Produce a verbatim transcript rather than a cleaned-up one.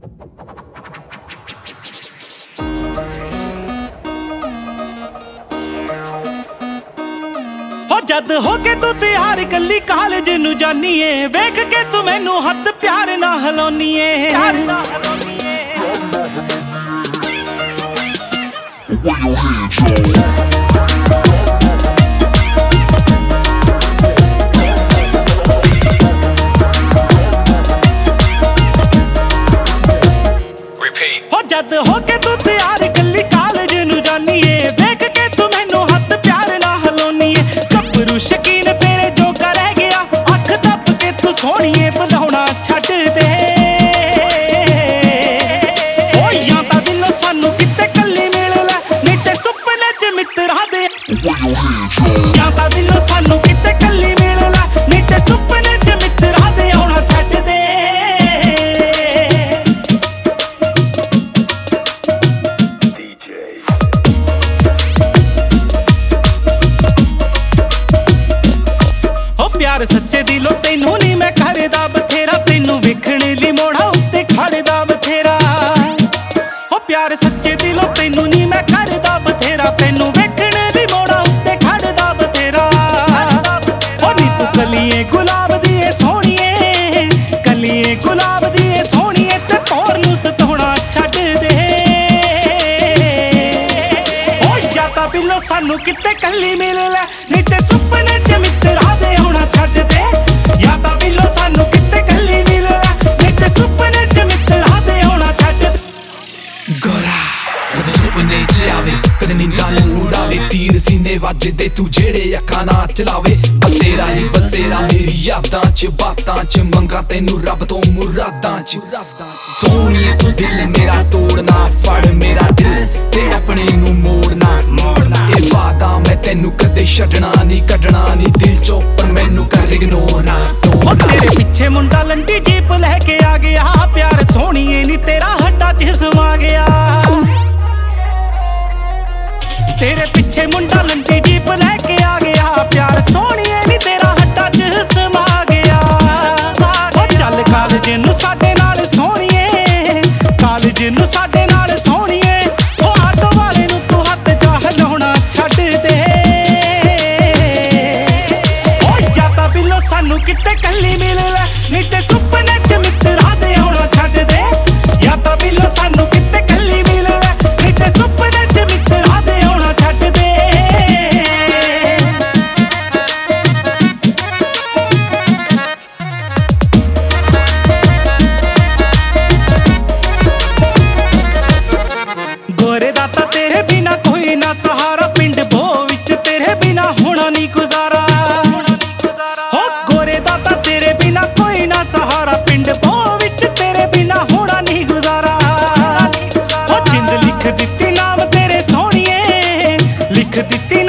जद होके तू तैयार गली कालेज नू जानी है, वेख के तू मैनू हथ प्यार ना हिलाउनी है। हो जद होके तू तैयार गली कालेज नू जानी है, वेख के तू मैनू हथ प्यार ना हिलाउनी है। गब्बरू शकीन तेरे जो कर रह गया, अख दब के तू सोहणीए बुलाउणा छड्ड दे। ओ या तां दिलों सानू किते कल्ली मिल लै, नहीं ते सुपने च मित्तरां दे। या तां दिलों सानू किते कल्ली मिल लै, नहीं ते सुपने च मित्तरां दे आउणा छड्ड दे। प्यार सच्चे दिलों तैनू नहीं मैं करदा बथेरा, तैनू वेखण लई मोड़ा उत्ते खड़दा बथेरा। हो प्यार सच्चे दिलों तैनू नहीं मैं करदा बथेरा, तैनू वेखण लई मोड़ा उत्ते खड़दा बथेरा। हो नी तू कलिए गुलाब दी ए सोहणीए, कलिए गुलाब दी ए सोहणीए, ते टोर नू सताउणा छड्ड दे। ओ या तां बिल्लो सानू किते कल्ली मिल लै, नहीं ते सुपने च मित्तरां दे आउणा छड्ड दे। या तां बिल्लो सानू किते कल्ली मिल लै, नहीं ते सुपने च मित्तरां दे आउणा छड्ड दे। गोरा कदे सुपने च आवे, कदे नींदां नूं उड़ावे, तीर सीने वजदे तू जेड़े अखां ना चलावे। बस तेरा ही बसेरा मेरी यादां च, बातां च मंगा तैनू रब तो मुरादां च। सोहणीए तू दिल मेरा तोड़ना, फड़ मेरा दिल ते अपने नूं मोड़ना। ए वादा मैं तैनू कदे छड्डना नहीं, कड्डना नहीं दिल चों, पर मैनू कर इग्नोर ना। ओ तेरे पिछे मुंडा लंडी जीप लैके आ गया, प्यार सोहणीए नी तेरा हड्डा च समा गया। तेरे पिछे मुंडा लंडी जीप लैके आ गया, प्यार सोहणीए नी तेरा हड्डा च समा गया। ओ चल कालेज नू साडे नाल सोहणीए, कालेज नू साडे नाल सोहणीए, ओ आटो वाले नू तू हत्थ जा हिलाउणा छड्ड दे। ओ या तां बिल्लो सानू किते कल्ली मिल लै, नहीं ते सुपने च मित्तरां दे आउणा छड्ड दे। या तां बिल्लो सानू किते कल्ली मिल लै, नहीं ते सुपने च मित्तरां दे आउणा छड्ड दे। गोरे दा तां तेरे बिना कोई ना सहारा, पिंड भो विच तेरे बिना होना नहीं गुजारा। हो गोरे दा तां तेरे बिना कोई ना सहारा, पिंड भो विच तेरे बिना होना नहीं गुजारा। हो जिंद लिख दित्ती नाम तेरे सोहणीए, लिख दित्ती